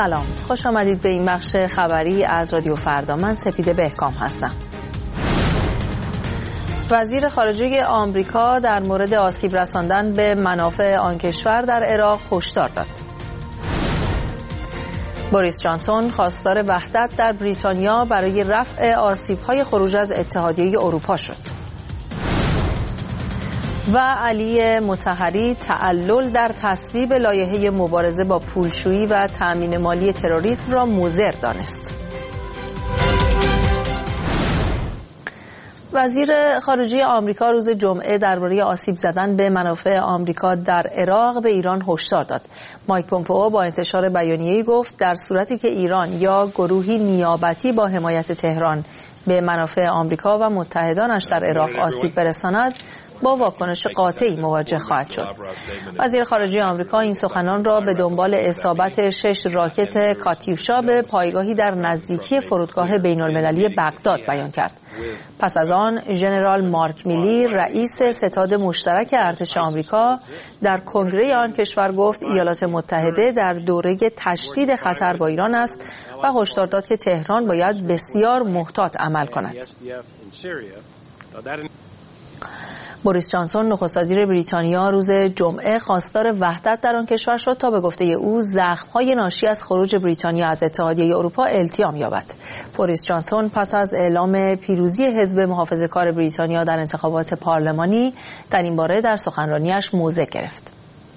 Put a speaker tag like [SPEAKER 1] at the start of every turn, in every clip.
[SPEAKER 1] سلام، خوش آمدید به این بخش خبری از رادیو فردا. من سپیده بهکام هستم. وزیر خارجه آمریکا در مورد آسیب رساندن به منافع آن کشور در عراق هشدار داد. بوریس جانسون خواستار وحدت در بریتانیا برای رفع آسیب‌های خروج از اتحادیه اروپا شد. و علی مطهری تعلل در تصویب لایحه مبارزه با پولشویی و تأمین مالی تروریسم را مضر دانست. وزیر خارجه آمریکا روز جمعه درباره آسیب زدن به منافع آمریکا در عراق به ایران هشدار داد. مایک پومپئو با انتشار بیانیه‌ای گفت در صورتی که ایران یا گروهی نیابتی با حمایت تهران به منافع آمریکا و متحدانش در عراق آسیب برساند، با واکنش قاطعی مواجه خواهد شد. وزیر خارجه آمریکا این سخنان را به دنبال اصابت 6 راکت کاتیوشا به پایگاهی در نزدیکی فرودگاه بین‌المللی بغداد بیان کرد. پس از آن ژنرال مارک میلی رئیس ستاد مشترک ارتش آمریکا در کنگره آن کشور گفت ایالات متحده در دوره تشدید خطر با ایران است و هشدار داد که تهران باید بسیار محتاط عمل کند. بوریس جانسون نخست وزیر بریتانیا روز جمعه خواستار وحدت در آن کشور شد تا به گفته او زخم‌های ناشی از خروج بریتانیا از اتحادیه اروپا التیام یابد. بوریس جانسون پس از اعلام پیروزی حزب محافظه‌کار بریتانیا در انتخابات پارلمانی در این باره در سخنرانیش موضع گرفت.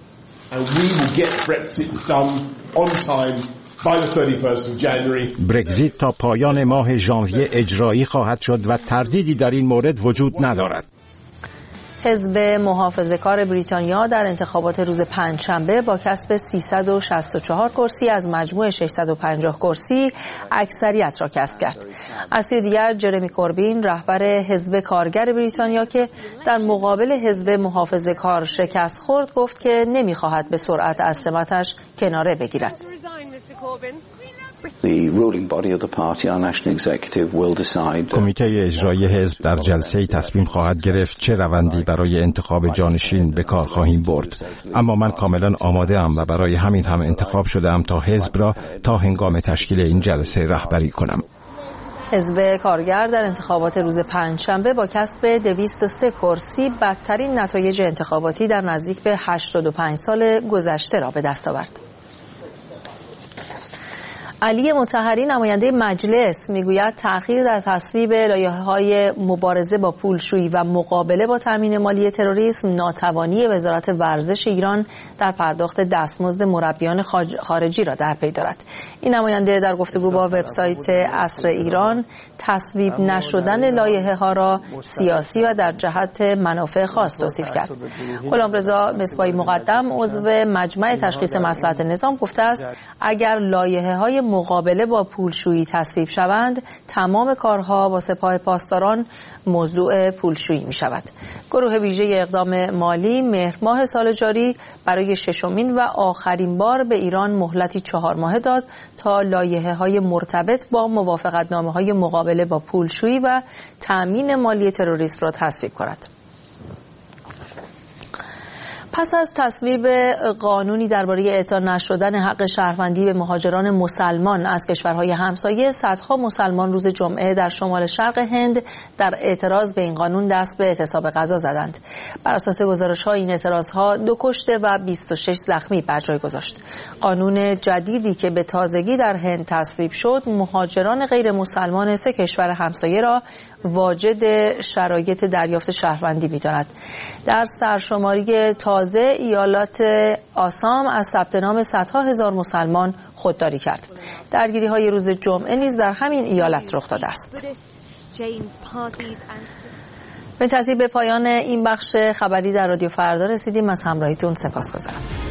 [SPEAKER 2] برگزیت تا پایان ماه ژانویه اجرایی خواهد شد و تردیدی در این مورد وجود ندارد.
[SPEAKER 1] حزب محافظه‌کار بریتانیا در انتخابات روز پنجشنبه با کسب 364 کرسی از مجموع 650 کرسی اکثریت را کسب کرد. از سوی دیگر جرمی کوربین رهبر حزب کارگر بریتانیا که در مقابل حزب محافظه‌کار شکست خورد گفت که نمی‌خواهد به سرعت از سمتش کناره بگیرد.
[SPEAKER 2] کمیته اجرایی حزب در جلسه تصمیم خواهد گرفت چه روندی برای انتخاب جانشین به کار خواهیم برد. اما من کاملا آماده ام و برای همین هم انتخاب شدم تا حزب را تا هنگام تشکیل این جلسه رهبری کنم.
[SPEAKER 1] حزب کارگر در انتخابات روز پنجشنبه با کسب 203 کرسی بدترین نتایج انتخاباتی در نزدیک به 85 سال گذشته را به دست آورد. علی مطهری نماینده مجلس میگوید تأخیر در تصویب لایحه‌های مبارزه با پولشویی و مقابله با تامین مالی تروریسم ناتوانی وزارت ورزش ایران در پرداخت دستمزد مربیان خارجی را در پی دارد. این نماینده در گفتگو با وبسایت عصر ایران تصویب نشدن لایحه‌ها را سیاسی و در جهت منافع خاص توصیف کرد. غلامرضا مصباحی مقدم عضو مجمع تشخیص مصلحت نظام گفته است اگر لایحه‌های مقابله با پولشویی تصویب شوند تمام کارها با سپاه پاسداران موضوع پولشویی می شود. گروه ویژه اقدام مالی مهر ماه سال جاری برای ششمین و آخرین بار به ایران مهلتی 4 ماهه داد تا لایحه‌های مرتبط با موافقتنامه‌های مقابله با پولشویی و تأمین مالی تروریسم را تصویب کند. پس از تصویب قانونی درباره اعطا نشدن حق شهروندی به مهاجران مسلمان از کشورهای همسایه، صدها مسلمان روز جمعه در شمال شرق هند در اعتراض به این قانون دست به اعتصاب غذا زدند. بر اساس گزارش‌ها این اعتراض‌ها 2 کشته و 26 زخمی بر جای گذاشت. قانون جدیدی که به تازگی در هند تصویب شد، مهاجران غیر مسلمان 3 کشور همسایه را واجد شرایط دریافت شهروندی می‌داند. در سرشماری تازه ایالات آسام از ثبت نام صدها هزار مسلمان خودداری کرد. درگیری‌های روز جمعه نیز در همین ایالت رخ داده است. به ترتیب به پایان این بخش خبری در رادیو فردا رسیدیم. از همراهیتون سپاسگزارم.